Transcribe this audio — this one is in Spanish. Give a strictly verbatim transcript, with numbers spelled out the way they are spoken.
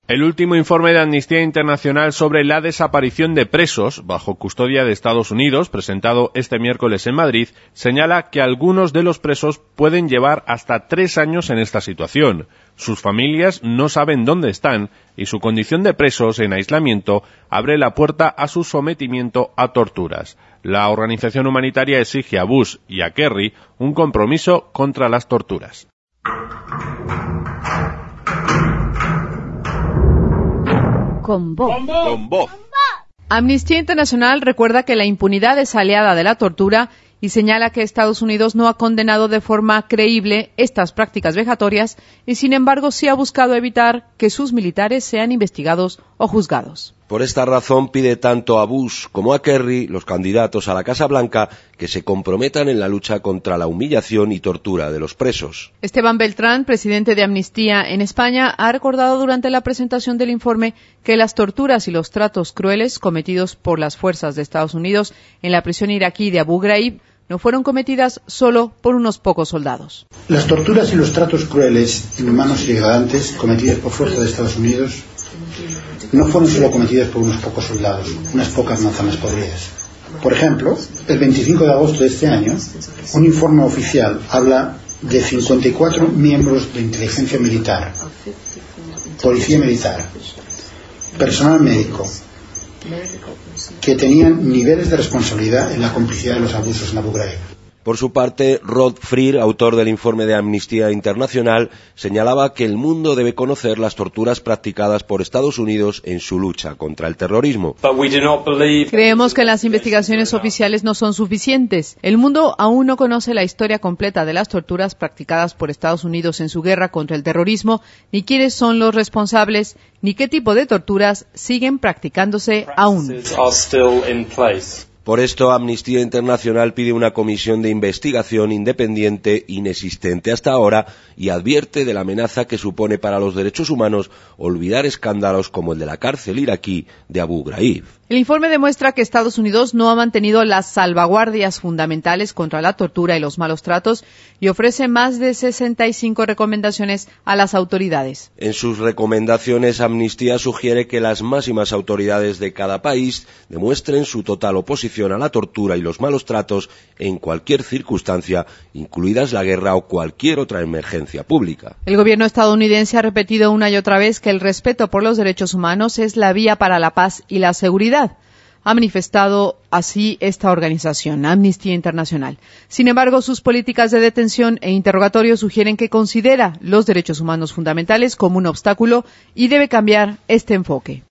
El último informe de Amnistía Internacional sobre la desaparición de presos bajo custodia de Estados Unidos, presentado este miércoles en Madrid, señala que algunos de los presos pueden llevar hasta tres años en esta situación. Sus familias no saben dónde están y su condición de presos en aislamiento abre la puerta a su sometimiento a torturas. La organización humanitaria exige a Bush y a Kerry un compromiso contra las torturas. Con voz. Con voz. Amnistía Internacional recuerda que la impunidad es aliada de la tortura y señala que Estados Unidos no ha condenado de forma creíble estas prácticas vejatorias y, sin embargo, sí ha buscado evitar que sus militares sean investigados o juzgados. Por esta razón pide tanto a Bush como a Kerry, los candidatos a la Casa Blanca, que se comprometan en la lucha contra la humillación y tortura de los presos. Esteban Beltrán, presidente de Amnistía en España, ha recordado durante la presentación del informe que las torturas y los tratos crueles cometidos por las fuerzas de Estados Unidos en la prisión iraquí de Abu Ghraib no fueron cometidas solo por unos pocos soldados. Las torturas y los tratos crueles, inhumanos y degradantes cometidas por fuerzas de Estados Unidos no fueron solo cometidas por unos pocos soldados, unas pocas manzanas podridas. Por ejemplo, el veinticinco de agosto de este año, un informe oficial habla de cincuenta y cuatro miembros de inteligencia militar, policía militar, personal médico, que tenían niveles de responsabilidad en la complicidad de los abusos en Abu Ghraib. Por su parte, Rod Freer, autor del informe de Amnistía Internacional, señalaba que el mundo debe conocer las torturas practicadas por Estados Unidos en su lucha contra el terrorismo. Creemos que las investigaciones oficiales no son suficientes. El mundo aún no conoce la historia completa de las torturas practicadas por Estados Unidos en su guerra contra el terrorismo, ni quiénes son los responsables, ni qué tipo de torturas siguen practicándose aún. Por esto, Amnistía Internacional pide una comisión de investigación independiente inexistente hasta ahora y advierte de la amenaza que supone para los derechos humanos olvidar escándalos como el de la cárcel iraquí de Abu Ghraib. El informe demuestra que Estados Unidos no ha mantenido las salvaguardias fundamentales contra la tortura y los malos tratos y ofrece más de sesenta y cinco recomendaciones a las autoridades. En sus recomendaciones, Amnistía sugiere que las máximas autoridades de cada país demuestren su total oposición a la tortura y los malos tratos en cualquier circunstancia, incluidas la guerra o cualquier otra emergencia pública. El gobierno estadounidense ha repetido una y otra vez que el respeto por los derechos humanos es la vía para la paz y la seguridad. Ha manifestado así esta organización, Amnistía Internacional. Sin embargo, sus políticas de detención e interrogatorio sugieren que considera los derechos humanos fundamentales como un obstáculo y debe cambiar este enfoque.